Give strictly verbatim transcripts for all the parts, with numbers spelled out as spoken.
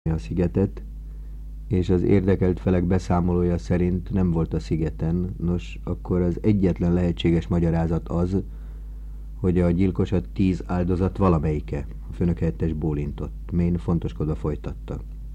a szigetet, és az érdekelt felek beszámolója szerint nem volt a szigeten. Nos, akkor az egyetlen lehetséges magyarázat az, hogy a gyilkos a tíz áldozat valamelyike. A főnök helyettes bólintott. Maine fontoskodva folytatta.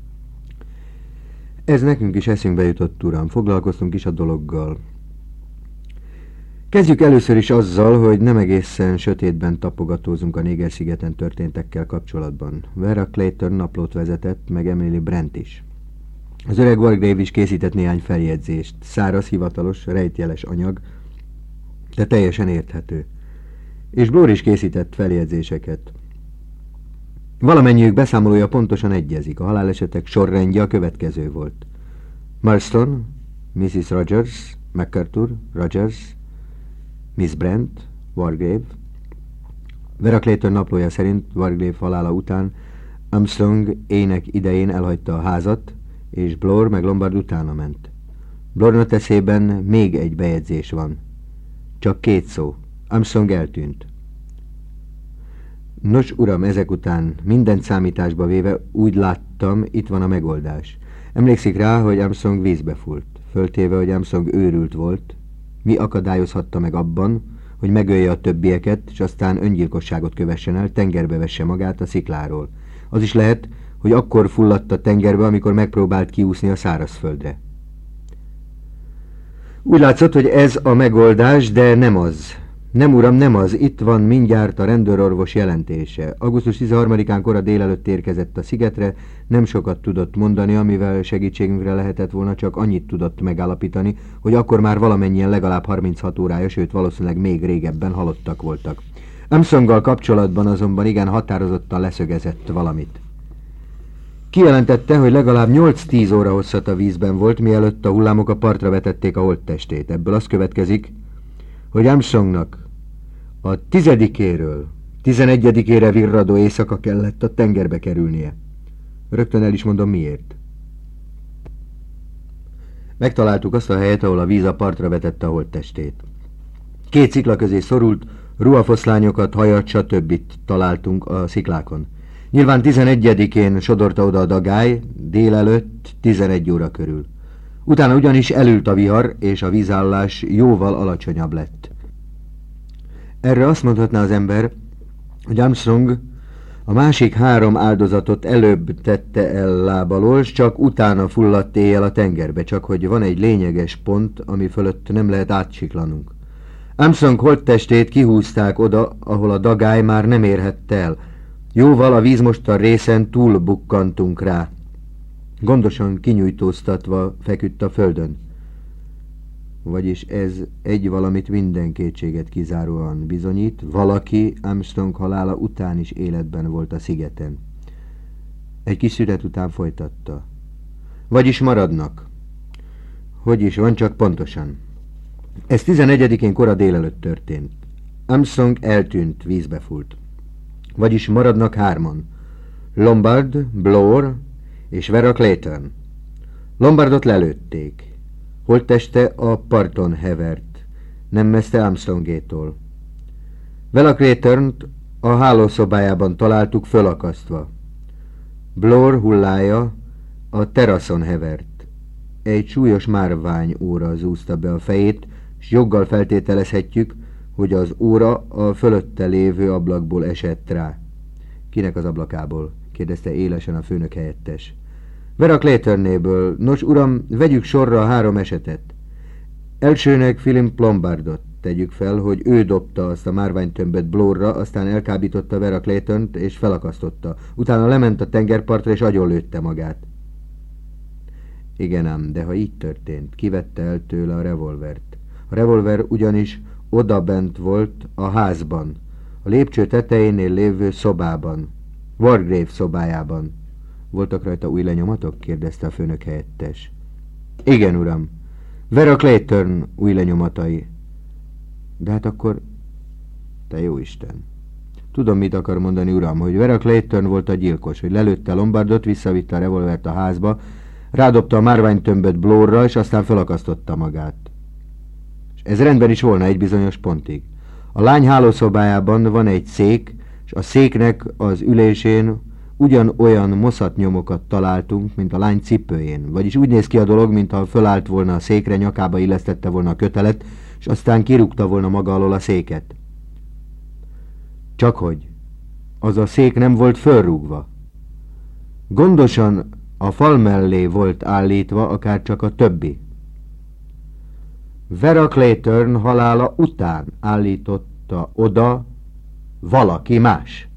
Ez nekünk is eszünkbe jutott, uram. Foglalkoztunk is a dologgal. Kezdjük először is azzal, hogy nem egészen sötétben tapogatózunk a Néger-szigeten történtekkel kapcsolatban. Vera Clayton naplót vezetett, meg Emily Brent is. Az öreg Wargrave is készített néhány feljegyzést. Száraz, hivatalos, rejtjeles anyag, de teljesen érthető. És Bloor is készített feljegyzéseket. Valamennyiük beszámolója pontosan egyezik. A halálesetek sorrendje a következő volt. Marston, missus Rogers, MacArthur, Rogers, Miss Brent, Wargrave. Vera Clayton naplója szerint Wargrave halála után Armstrong ének idején elhagyta a házat, és Bloor meg Lombard utána ment. Bloor eszében még egy bejegyzés van. Csak két szó. Armstrong eltűnt. Nos, uram, ezek után mindent számításba véve úgy láttam, itt van a megoldás. Emlékszik rá, hogy Armstrong vízbe fúlt. Föltéve, hogy Armstrong őrült volt, mi akadályozhatta meg abban, hogy megölje a többieket, és aztán öngyilkosságot kövessen el, tengerbe vesse magát a szikláról. Az is lehet, hogy akkor fulladt a tengerbe, amikor megpróbált kiúszni a szárazföldre. Úgy látszott, hogy ez a megoldás, de nem az. Nem, uram, nem az. Itt van mindjárt a rendőrorvos jelentése. augusztus tizenharmadikán kora délelőtt érkezett a szigetre, nem sokat tudott mondani, amivel segítségünkre lehetett volna, csak annyit tudott megállapítani, hogy akkor már valamennyien legalább harminchat órája, sőt valószínűleg még régebben halottak voltak. Armstronggal kapcsolatban azonban igen határozottan leszögezett valamit. Kijelentette, hogy legalább nyolc-tíz óra hosszat a vízben volt, mielőtt a hullámok a partra vetették a holttestét. Ebből az következik, hogy Armstrongnak a tizedikéről tizenegyedikére virradó éjszaka kellett a tengerbe kerülnie. Rögtön el is mondom miért. Megtaláltuk azt a helyet, ahol a víz a partra vetette a holttestét. Két szikla közé szorult, ruhafoszlányokat, hajat, stb. Találtunk a sziklákon. Nyilván tizenegyedikén sodorta oda a dagály, délelőtt tizenegy óra körül. Utána ugyanis elült a vihar, és a vízállás jóval alacsonyabb lett. Erre azt mondhatná az ember, hogy Armstrong a másik három áldozatot előbb tette el lábalól, s csak utána fulladt éjjel a tengerbe, csak hogy van egy lényeges pont, ami fölött nem lehet átsiklanunk. Armstrong holttestét kihúzták oda, ahol a dagály már nem érhette el. Jóval a vízmostar részen túl bukkantunk rá. Gondosan kinyújtóztatva feküdt a földön. Vagyis ez egy valamit minden kétséget kizáróan bizonyít, valaki Armstrong halála után is életben volt a szigeten. Egy kis szünet után folytatta. Vagyis maradnak. Hogy is van, csak pontosan. Ez tizenegyedikén kora délelőtt történt. Armstrong eltűnt, vízbe fúlt. Vagyis maradnak hárman. Lombard, Bloor és Vera Clayton. Lombardot lelőtték. Holtteste a parton hevert, nem messze Armstrongétól. Vera Claytont a hálószobájában találtuk fölakasztva. Bloor hullája a teraszon hevert. Egy súlyos márvány óra zúzta be a fejét, s joggal feltételezhetjük, hogy az óra a fölötte lévő ablakból esett rá. Kinek az ablakából? Kérdezte élesen a főnök helyettes. Vera Claytonnéből. Nos, uram, vegyük sorra a három esetet. Elsőnek Philip Lombardot tegyük fel, hogy ő dobta azt a márványtömböt Bloorra, aztán elkábította Vera Claytont és felakasztotta. Utána lement a tengerpartra és agyonlőtte magát. Igen ám, de ha így történt, kivette el tőle a revolvert. A revolver ugyanis odabent volt a házban, a lépcső tetejénél lévő szobában, Wargrave szobájában. Voltak rajta új lenyomatok? Kérdezte a főnök helyettes. Igen, uram. Vera Clayton új lenyomatai. De hát akkor... Te jó Isten. Tudom, mit akar mondani, uram, hogy Vera Clayton volt a gyilkos, hogy lelőtte Lombardot, visszavitte a revolvert a házba, rádobta a márványtömböt Bloorra, és aztán felakasztotta magát. És ez rendben is volna egy bizonyos pontig. A lány hálószobájában van egy szék, és a széknek az ülésén ugyanolyan moszatnyomokat találtunk, mint a lány cipőjén, vagyis úgy néz ki a dolog, mintha fölállt volna a székre, nyakába illesztette volna a kötelet, és aztán kirúgta volna maga alól a széket. Csakhogy az a szék nem volt fölrúgva. Gondosan a fal mellé volt állítva, akár csak a többi. Vera Clayton halála után állította oda valaki más.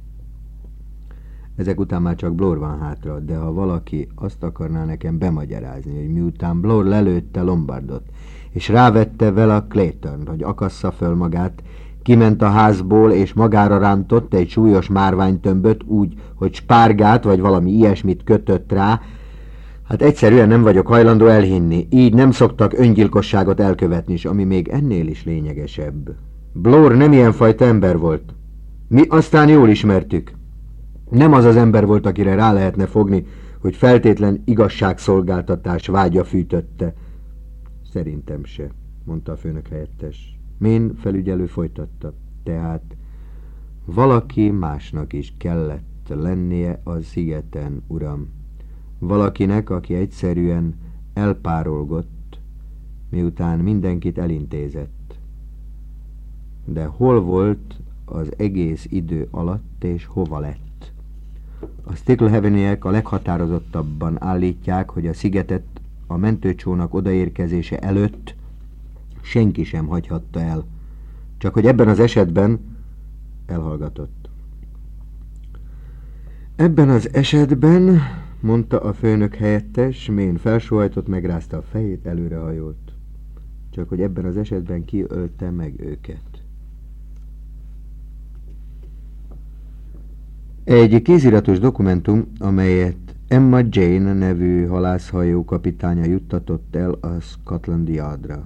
Ezek után már csak Blore van hátra, de ha valaki azt akarná nekem bemagyarázni, hogy miután Blore lelőtte Lombardot, és rávette Vera Clayton, hogy akassza föl magát, kiment a házból, és magára rántott egy súlyos márványtömböt úgy, hogy spárgát vagy valami ilyesmit kötött rá, hát egyszerűen nem vagyok hajlandó elhinni. Így nem szoktak öngyilkosságot elkövetni, és ami még ennél is lényegesebb. Blore nem ilyen fajta ember volt. Mi aztán jól ismertük. Nem az az ember volt, akire rá lehetne fogni, hogy feltétlen igazságszolgáltatás vágya fűtötte. Szerintem se, mondta a főnök helyettes. Mén felügyelő folytatta. Tehát valaki másnak is kellett lennie a szigeten, uram. Valakinek, aki egyszerűen elpárolgott, miután mindenkit elintézett. De hol volt az egész idő alatt, és hova lett? A Sticklehaveniek a leghatározottabban állítják, hogy a szigetet a mentőcsónak odaérkezése előtt senki sem hagyhatta el. Csak hogy ebben az esetben elhallgatott. Ebben az esetben, mondta a főnök helyettes, mén felsóhajtott, megrázta a fejét, előrehajolt. Csak hogy ebben az esetben ki ölte meg őket. Egy kéziratos dokumentum, amelyet Emma Jane nevű halászhajó kapitánya juttatott el a Scotland Yardra.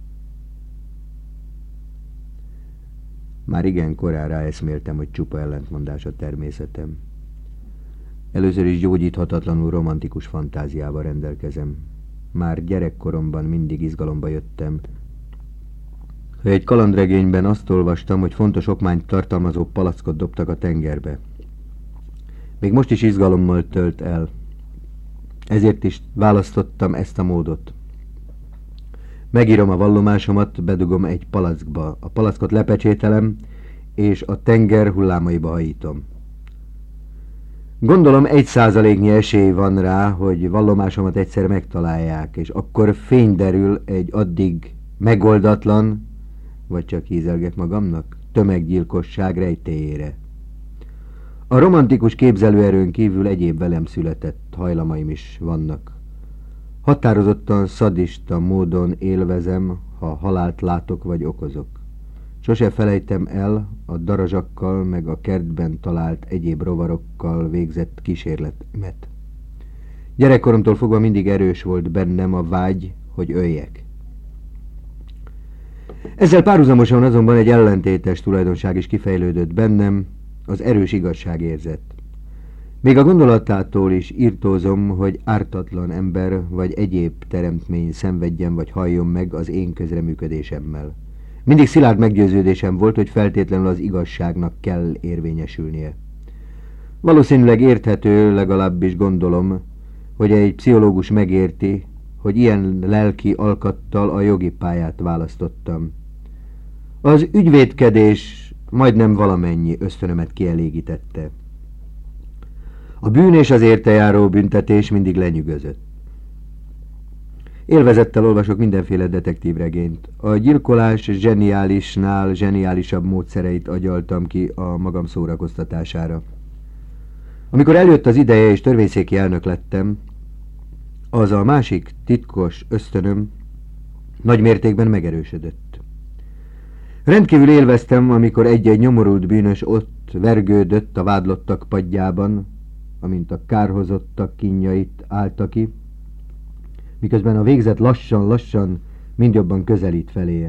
Már igen korán ráeszméltem, hogy csupa ellentmondás a természetem. Először is gyógyíthatatlanul romantikus fantáziával rendelkezem. Már gyerekkoromban mindig izgalomba jöttem. Egy kalandregényben azt olvastam, hogy fontos okmányt tartalmazó palackot dobtak a tengerbe. Még most is izgalommal tölt el. Ezért is választottam ezt a módot. Megírom a vallomásomat, bedugom egy palackba. A palackot lepecsételem, és a tenger hullámaiba hajítom. Gondolom egy százaléknyi esély van rá, hogy vallomásomat egyszer megtalálják, és akkor fény derül egy addig megoldatlan, vagy csak hízelgek magamnak, tömeggyilkosság rejtélyére. A romantikus képzelőerőn kívül egyéb velem született hajlamaim is vannak. Határozottan szadista módon élvezem, ha halált látok vagy okozok. Sose felejtem el a darazsakkal meg a kertben talált egyéb rovarokkal végzett kísérletemet. Gyerekkoromtól fogva mindig erős volt bennem a vágy, hogy öljek. Ezzel párhuzamosan azonban egy ellentétes tulajdonság is kifejlődött bennem, az erős igazságérzet. Még a gondolatától is irtózom, hogy ártatlan ember vagy egyéb teremtmény szenvedjen vagy halljon meg az én közreműködésemmel. Mindig szilárd meggyőződésem volt, hogy feltétlenül az igazságnak kell érvényesülnie. Valószínűleg érthető, legalábbis gondolom, hogy egy pszichológus megérti, hogy ilyen lelki alkattal a jogi pályát választottam. Az ügyvédkedés majdnem valamennyi ösztönömet kielégítette. A bűn és az érte járó büntetés mindig lenyűgözött. Élvezettel olvasok mindenféle detektívregényt. A gyilkolás zseniálisnál zseniálisabb módszereit agyaltam ki a magam szórakoztatására. Amikor eljött az ideje és törvényszéki elnök lettem, az a másik titkos ösztönöm nagy mértékben megerősödött. Rendkívül élveztem, amikor egy-egy nyomorult bűnös ott vergődött a vádlottak padjában, amint a kárhozottak kínjait állta ki, miközben a végzet lassan-lassan mind jobban közelít feléje.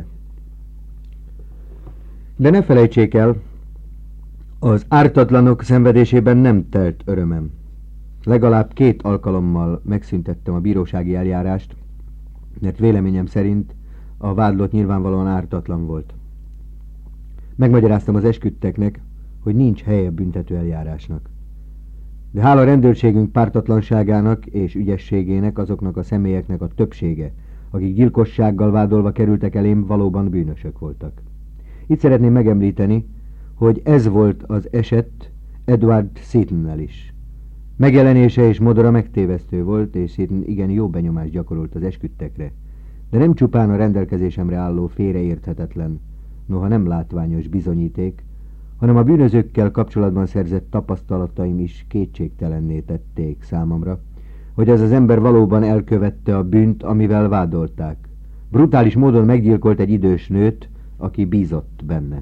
De ne felejtsék el, az ártatlanok szenvedésében nem telt örömem. Legalább két alkalommal megszüntettem a bírósági eljárást, mert véleményem szerint a vádlott nyilvánvalóan ártatlan volt. Megmagyaráztam az esküdteknek, hogy nincs helye büntető eljárásnak. De hála rendőrségünk pártatlanságának és ügyességének azoknak a személyeknek a többsége, akik gyilkossággal vádolva kerültek elém, valóban bűnösök voltak. Itt szeretném megemlíteni, hogy ez volt az eset Edward Seatonnel is. Megjelenése és modora megtévesztő volt, és Seaton igen jó benyomást gyakorolt az esküdtekre, de nem csupán a rendelkezésemre álló félreérthetetlen, noha nem látványos bizonyíték, hanem a bűnözőkkel kapcsolatban szerzett tapasztalataim is kétségtelenné tették számomra, hogy az az ember valóban elkövette a bűnt, amivel vádolták. Brutális módon meggyilkolt egy idős nőt, aki bízott benne.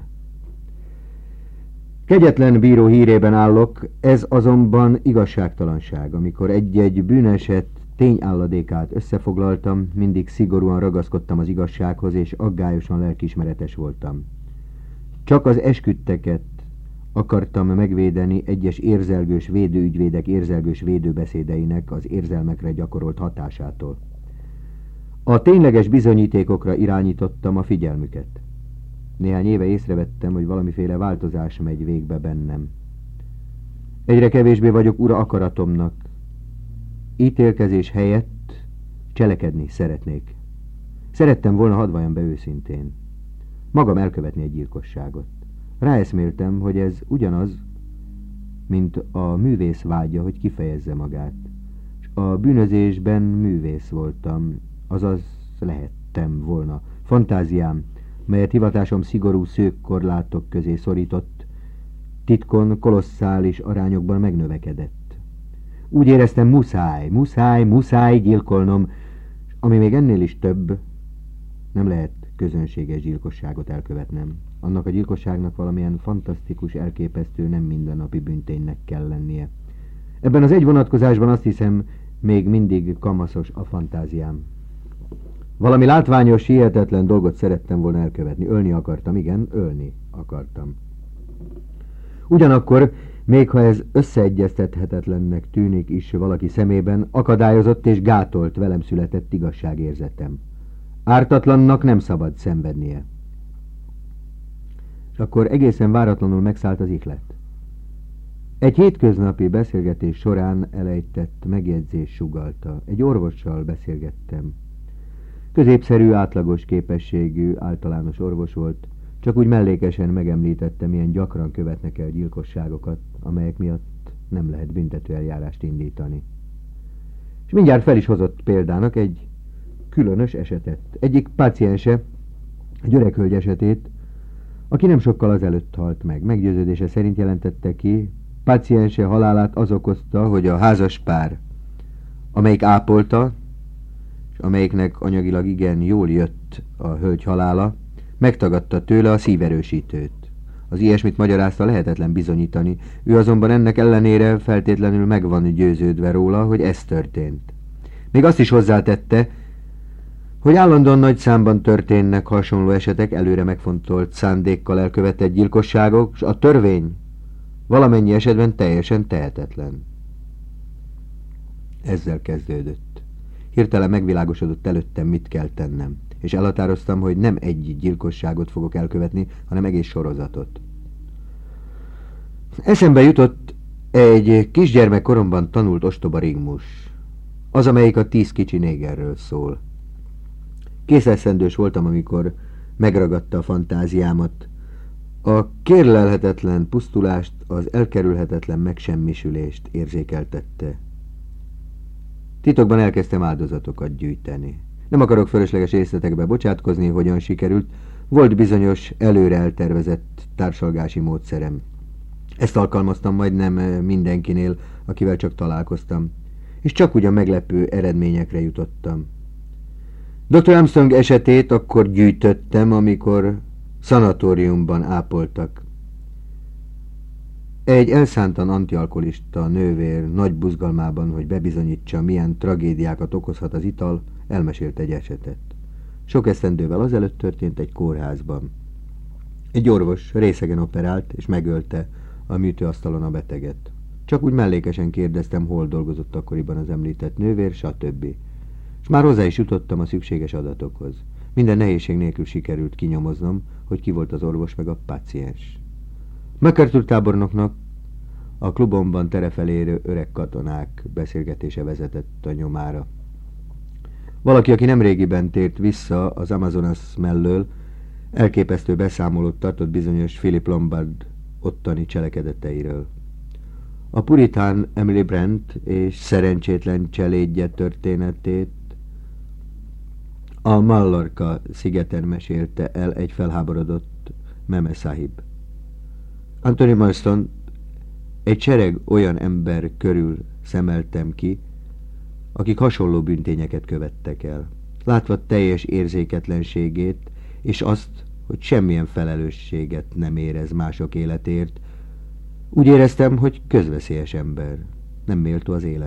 Kegyetlen bíró hírében állok, ez azonban igazságtalanság. Amikor egy-egy bűneset tényálladékát összefoglaltam, mindig szigorúan ragaszkodtam az igazsághoz, és aggályosan lelkiismeretes voltam. Csak az esküdteket akartam megvédeni egyes érzelgős védőügyvédek érzelgős védőbeszédeinek az érzelmekre gyakorolt hatásától. A tényleges bizonyítékokra irányítottam a figyelmüket. Néhány éve észrevettem, hogy valamiféle változás megy végbe bennem. Egyre kevésbé vagyok ura akaratomnak. Ítélkezés helyett cselekedni szeretnék. Szerettem volna, hadd valljam be őszintén, magam elkövetni egy gyilkosságot. Ráeszméltem, hogy ez ugyanaz, mint a művész vágya, hogy kifejezze magát. És a bűnözésben művész voltam, azaz lehettem volna. Fantáziám, melyet hivatásom szigorú szűk korlátok közé szorított, titkon kolosszális arányokban megnövekedett. Úgy éreztem, muszáj, muszáj, muszáj gyilkolnom, ami még ennél is több, nem lehet közönséges gyilkosságot elkövetnem. Annak a gyilkosságnak valamilyen fantasztikus, elképesztő, nem mindennapi bűnténynek kell lennie. Ebben az egy vonatkozásban azt hiszem, még mindig kamaszos a fantáziám. Valami látványos, hihetetlen dolgot szerettem volna elkövetni. Ölni akartam, igen, ölni akartam. Ugyanakkor, még ha ez összeegyeztethetetlennek tűnik is valaki szemében, akadályozott és gátolt velem született igazságérzetem. Ártatlannak nem szabad szenvednie. És akkor egészen váratlanul megszállt az ihlet. Egy hétköznapi beszélgetés során elejtett megjegyzés sugallta. Egy orvossal beszélgettem. Középszerű, átlagos képességű, általános orvos volt, csak úgy mellékesen megemlítette, milyen gyakran követnek el gyilkosságokat, amelyek miatt nem lehet büntetőeljárást indítani. És mindjárt fel is hozott példának egy különös esetet. Egyik páciense, egy öreg hölgy esetét, aki nem sokkal azelőtt halt meg. Meggyőződése szerint jelentette ki, páciense halálát az okozta, hogy a házas pár, amelyik ápolta, és amelyiknek anyagilag igen jól jött a hölgy halála, megtagadta tőle a szíverősítőt. Az ilyesmit magyarázta lehetetlen bizonyítani, ő azonban ennek ellenére feltétlenül meg van győződve róla, hogy ez történt. Még azt is hozzátette, hogy állandóan nagy számban történnek hasonló esetek, előre megfontolt szándékkal elkövetett gyilkosságok, és a törvény valamennyi esetben teljesen tehetetlen. Ezzel kezdődött. Hirtelen megvilágosodott előttem, mit kell tennem, és elhatároztam, hogy nem egy gyilkosságot fogok elkövetni, hanem egész sorozatot. Eszembe jutott egy kisgyermek koromban tanult ostoba rigmus, az, amelyik a tíz kicsi négerről szól. Készeszendős voltam, amikor megragadta a fantáziámat. A kérlelhetetlen pusztulást, az elkerülhetetlen megsemmisülést érzékeltette. Titokban elkezdtem áldozatokat gyűjteni. Nem akarok fölösleges részletekbe bocsátkozni, hogyan sikerült. Volt bizonyos előre eltervezett társalgási módszerem. Ezt alkalmaztam majdnem mindenkinél, akivel csak találkoztam, és csak ugyan meglepő eredményekre jutottam. doktor Armstrong esetét akkor gyűjtöttem, amikor szanatóriumban ápoltak. Egy elszántan antialkoholista nővér nagy buzgalmában, hogy bebizonyítsa, milyen tragédiákat okozhat az ital, elmesélt egy esetet. Sok esztendővel azelőtt történt egy kórházban. Egy orvos részegen operált, és megölte a műtőasztalon a beteget. Csak úgy mellékesen kérdeztem, hol dolgozott akkoriban az említett nővér, stb. És már hozzá is jutottam a szükséges adatokhoz. Minden nehézség nélkül sikerült kinyomoznom, hogy ki volt az orvos meg a páciens. MacArthur tábornoknak A klubomban terefelérő öreg katonák beszélgetése vezetett a nyomára. Valaki, aki nemrégiben tért vissza az Amazonas mellől, elképesztő beszámolót tartott bizonyos Philip Lombard ottani cselekedeteiről. A puritán Emily Brent és szerencsétlen cselédje történetét a Mallorca szigeten mesélte el egy felháborodott Meme Sahib. Anthony Marston egy sereg olyan ember körül szemeltem ki, akik hasonló bűntényeket követtek el. Látva teljes érzéketlenségét, és azt, hogy semmilyen felelősséget nem érez mások életért, úgy éreztem, hogy közveszélyes ember, nem méltó az élet.